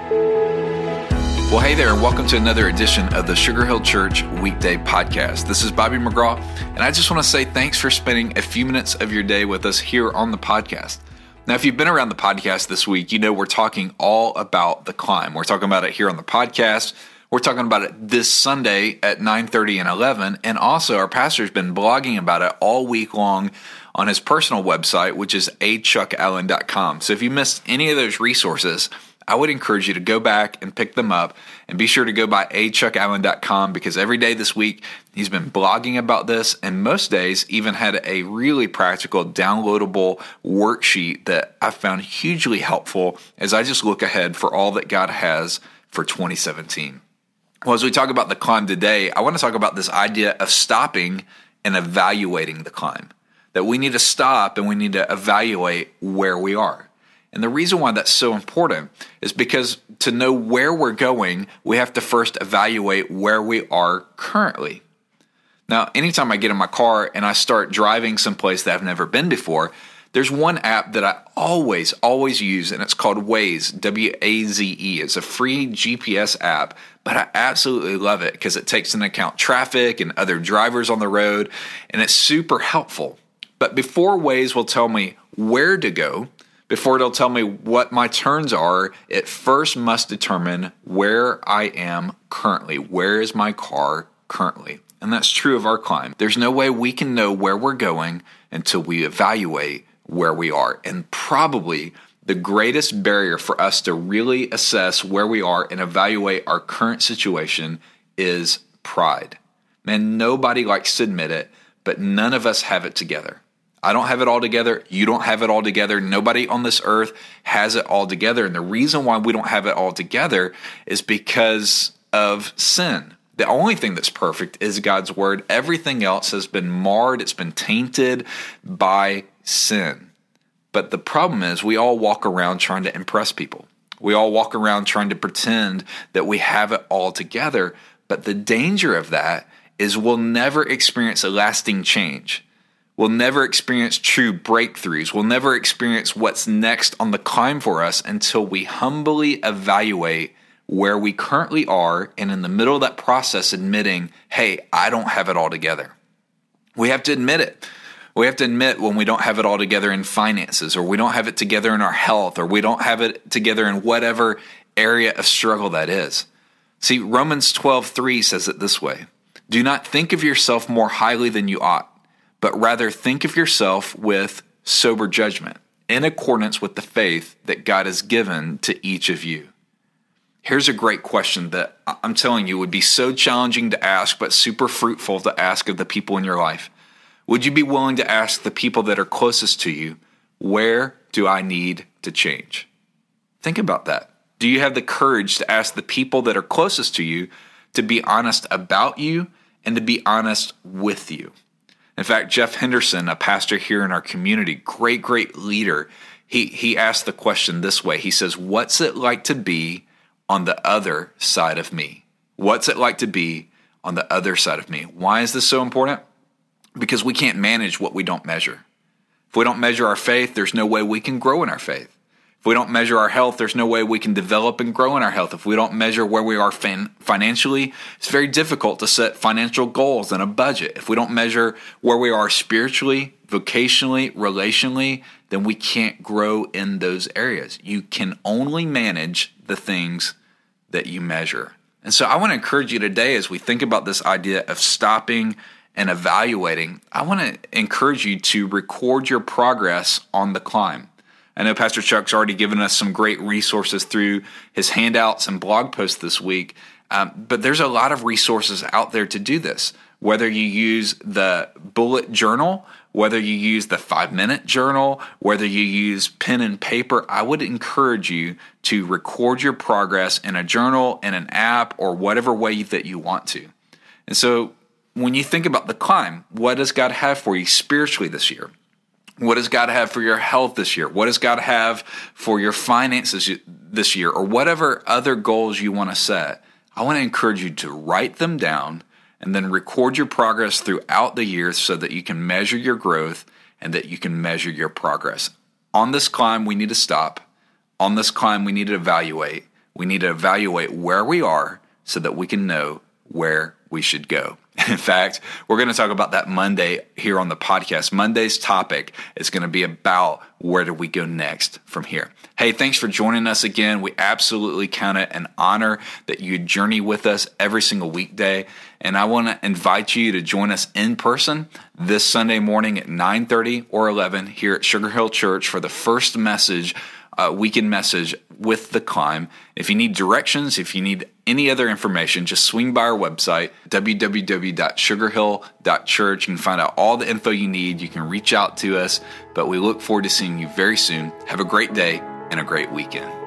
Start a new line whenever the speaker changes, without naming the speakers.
Well, hey there, and welcome to another edition of the Sugar Hill Church Weekday Podcast. This is Bobby McGraw, and I just want to say thanks for spending a few minutes of your day with us here on the podcast. Now, if you've been around the podcast this week, you know we're talking all about the climb. We're talking about it here on the podcast. We're talking about it this Sunday at 9:30 and 11, and also our pastor's been blogging about it all week long on his personal website, which is achuckallen.com. So if you missed any of those resources, I would encourage you to go back and pick them up, and be sure to go by achuckallen.com, because every day this week he's been blogging about this, and most days even had a really practical downloadable worksheet that I found hugely helpful as I just look ahead for all that God has for 2017. Well, as we talk about the climb today, I want to talk about this idea of stopping and evaluating the climb. That we need to stop and we need to evaluate where we are. And the reason why that's so important is because to know where we're going, we have to first evaluate where we are currently. Now, anytime I get in my car and I start driving someplace that I've never been before, there's one app that I always use, and it's called Waze, W-A-Z-E. It's a free GPS app, but I absolutely love it because it takes into account traffic and other drivers on the road, and it's super helpful. But before Waze will tell me where to go, before it'll tell me what my turns are, it first must determine where I am currently. Where is my car currently? And that's true of our climb. There's no way we can know where we're going until we evaluate where we are. And probably the greatest barrier for us to really assess where we are and evaluate our current situation is pride. Man, nobody likes to admit it, but none of us have it together. I don't have it all together. You don't have it all together. Nobody on this earth has it all together. And the reason why we don't have it all together is because of sin. The only thing that's perfect is God's word. Everything else has been marred. It's been tainted by sin. But the problem is we all walk around trying to impress people. We all walk around trying to pretend that we have it all together. But the danger of that is we'll never experience a lasting change. We'll never experience true breakthroughs. We'll never experience what's next on the climb for us until we humbly evaluate where we currently are, and in the middle of that process admitting, hey, I don't have it all together. We have to admit it. We have to admit when we don't have it all together in finances, or we don't have it together in our health, or we don't have it together in whatever area of struggle that is. See, Romans 12:3 says it this way: do not think of yourself more highly than you ought, but rather think of yourself with sober judgment, in accordance with the faith that God has given to each of you. Here's a great question that I'm telling you would be so challenging to ask, but super fruitful to ask of the people in your life. Would you be willing to ask the people that are closest to you, where do I need to change? Think about that. Do you have the courage to ask the people that are closest to you to be honest about you and to be honest with you? In fact, Jeff Henderson, a pastor here in our community, great leader, he asked the question this way. He says, what's it like to be on the other side of me? What's it like to be on the other side of me? Why is this so important? Because we can't manage what we don't measure. If we don't measure our faith, there's no way we can grow in our faith. If we don't measure our health, there's no way we can develop and grow in our health. If we don't measure where we are financially, it's very difficult to set financial goals and a budget. If we don't measure where we are spiritually, vocationally, relationally, then we can't grow in those areas. You can only manage the things that you measure. And so I want to encourage you today, as we think about this idea of stopping and evaluating, I want to encourage you to record your progress on the climb. I know Pastor Chuck's already given us some great resources through his handouts and blog posts this week, but there's a lot of resources out there to do this. Whether you use the bullet journal, whether you use the 5-minute journal, whether you use pen and paper, I would encourage you to record your progress in a journal, in an app, or whatever way that you want to. And so when you think about the climb, what does God have for you spiritually this year? What does God have for your health this year? What does God have for your finances this year? Or whatever other goals you want to set, I want to encourage you to write them down and then record your progress throughout the year so that you can measure your growth and that you can measure your progress. On this climb, we need to stop. On this climb, we need to evaluate. We need to evaluate where we are so that we can know where we should go. In fact, we're going to talk about that Monday here on the podcast. Monday's topic is going to be about where do we go next from here. Hey, thanks for joining us again. We absolutely count it an honor that you journey with us every single weekday. And I want to invite you to join us in person this Sunday morning at 9:30 or 11 here at Sugar Hill Church for the first message, weekend message with The Climb. If you need directions, if you need any other information, just swing by our website, www.sugarhill.church. You can find out all the info you need. You can reach out to us, but we look forward to seeing you very soon. Have a great day and a great weekend.